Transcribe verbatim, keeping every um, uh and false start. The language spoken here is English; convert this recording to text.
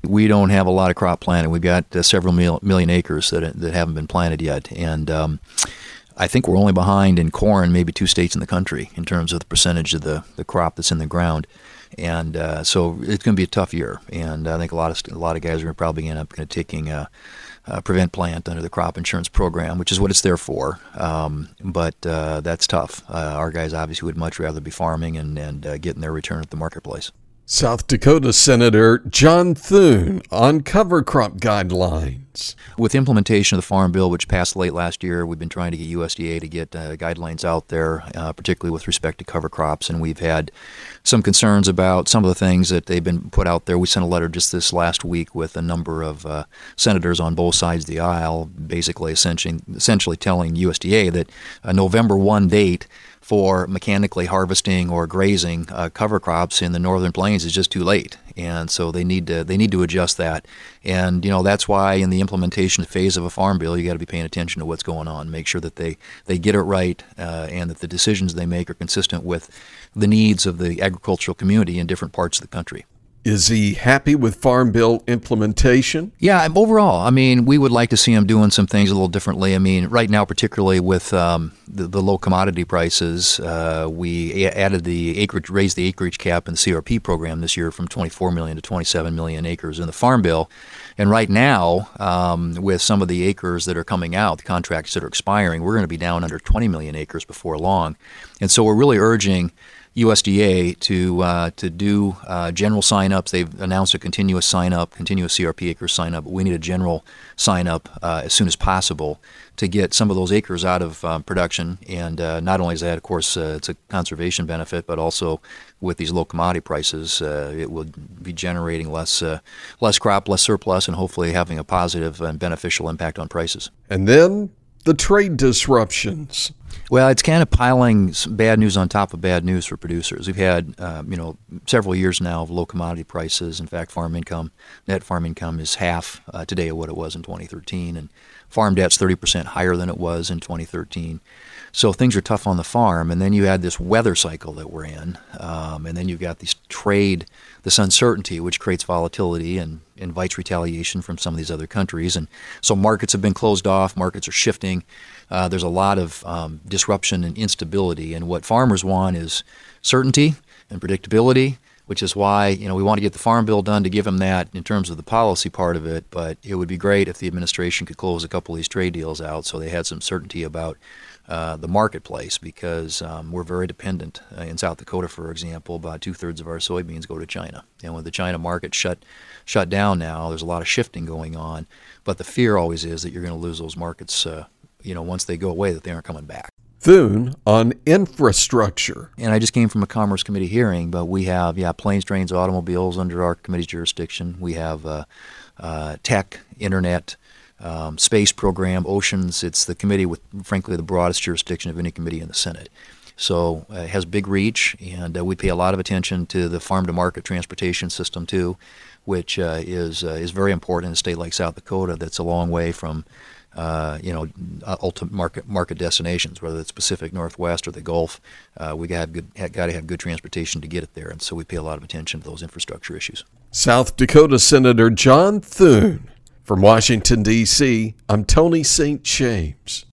we don't have a lot of crop planted. We've got uh, several mil- million acres that that haven't been planted yet, and um, I think we're only behind in corn, maybe two states in the country in terms of the percentage of the, the crop that's in the ground. And uh, so it's going to be a tough year, and I think a lot of a lot of guys are probably end up going to taking a, a prevent plant under the crop insurance program, which is what it's there for. Um, but uh, that's tough. Uh, our guys obviously would much rather be farming and and uh, getting their return at the marketplace. South Dakota Senator John Thune on cover crop guidelines. With implementation of the Farm Bill, which passed late last year, we've been trying to get U S D A to get uh, guidelines out there, uh, particularly with respect to cover crops, and we've had some concerns about some of the things that they've been put out there. We sent a letter just this last week with a number of uh, senators on both sides of the aisle, basically essentially, essentially telling U S D A that a November first date for mechanically harvesting or grazing uh, cover crops in the northern plains is just too late, and so they need to they need to adjust that. And you know that's why in the implementation phase of a farm bill, you got to be paying attention to what's going on, make sure that they they get it right, uh, and that the decisions they make are consistent with the needs of the agricultural community in different parts of the country. Is he happy with Farm Bill implementation? Yeah, overall, I mean, we would like to see him doing some things a little differently. I mean, right now, particularly with um, the, the low commodity prices, uh, we added the acreage, raised the acreage cap in the C R P program this year from twenty-four million to twenty-seven million acres in the Farm Bill. And right now, um, with some of the acres that are coming out, the contracts that are expiring, we're going to be down under twenty million acres before long. And so we're really urging U S D A to uh, to do uh, general sign-ups. They've announced a continuous sign-up, continuous C R P acres sign-up. But we need a general sign-up uh, as soon as possible to get some of those acres out of um, production. And uh, not only is that, of course, uh, it's a conservation benefit, but also with these low commodity prices, uh, it will be generating less uh, less crop, less surplus, and hopefully having a positive and beneficial impact on prices. And then the trade disruptions. Well, it's kind of piling some bad news on top of bad news for producers. We've had, uh, you know, several years now of low commodity prices. In fact, farm income, net farm income is half uh, today of what it was in twenty thirteen, and farm debt's thirty percent higher than it was in twenty thirteen. So things are tough on the farm, and then you add this weather cycle that we're in, um, and then you've got this trade, this uncertainty, which creates volatility and invites retaliation from some of these other countries. And so markets have been closed off, markets are shifting. Uh, there's a lot of um, disruption and instability, and what farmers want is certainty and predictability, which is why, you know, we want to get the Farm Bill done to give them that in terms of the policy part of it, but it would be great if the administration could close a couple of these trade deals out so they had some certainty about uh, the marketplace, because um, we're very dependent. Uh, in South Dakota, for example, about two-thirds of our soybeans go to China. And with the China market shut shut down now, there's a lot of shifting going on, but the fear always is that you're going to lose those markets, uh, you know, once they go away, that they aren't coming back. Thune on infrastructure. And I just came from a Commerce Committee hearing, but we have, yeah, planes, trains, automobiles under our committee's jurisdiction. We have uh, uh, tech, internet, um, space program, oceans. It's the committee with, frankly, the broadest jurisdiction of any committee in the Senate. So uh, it has big reach, and uh, we pay a lot of attention to the farm-to-market transportation system, too, which uh, is uh, is very important in a state like South Dakota that's a long way from Uh, you know, ultimate market market destinations, whether it's Pacific Northwest or the Gulf. Uh, we got good, got to have good transportation to get it there, and so we pay a lot of attention to those infrastructure issues. South Dakota Senator John Thune. From Washington, D C, I'm Tony Saint James.